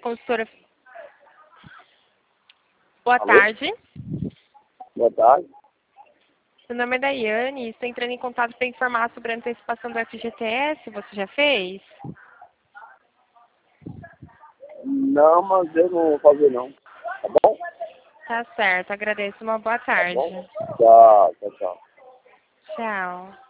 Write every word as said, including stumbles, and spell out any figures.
consultora. Boa Alô? tarde. Boa tarde. Meu nome é Daiane e estou entrando em contato para informar sobre a antecipação do F G T S. Você já fez? Não, mas eu não vou fazer não. Tá bom? Tá certo. Agradeço. Uma boa Tá tarde. bom? Tchau, tchau, tchau. Tchau.